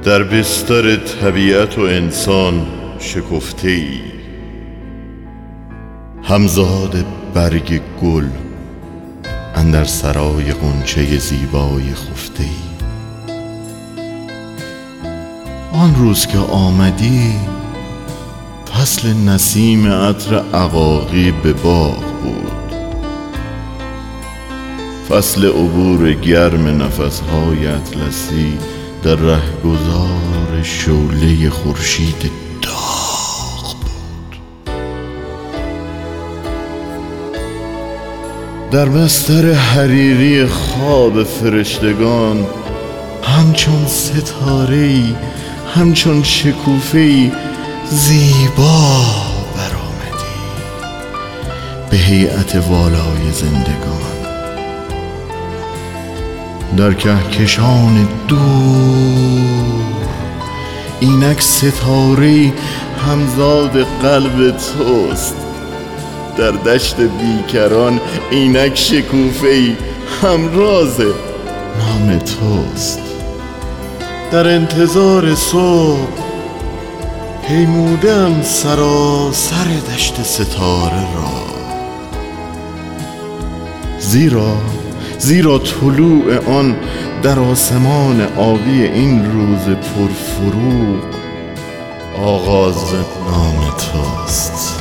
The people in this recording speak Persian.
در بستر طبیعت و انسان شکفته‌ای، همزاد برگ گل اندر سرای غنچه زیبای خفته‌ای. آن روز که آمدی فصل نسیم عطر عقاقی به باغ بود، فصل عبور گرم نفسهای اطلسی در رهگذار شعله خورشید داغ بود. در بستر حریری خواب فرشتگان همچون ستاره‌ای، همچون شکوفه‌ای زیبا برآمدی به هیئت والای زندگان. در کهکشان دور اینک ستاره‌ای همزاد قلب توست، در دشت بیکران اینک شکوفه‌ای همراز نام توست. در انتظار صبح پیمودم سراسر دشت ستاره را، زیرا طلوع آن در آسمان آبی این روز پرفروغ آغاز نام توست.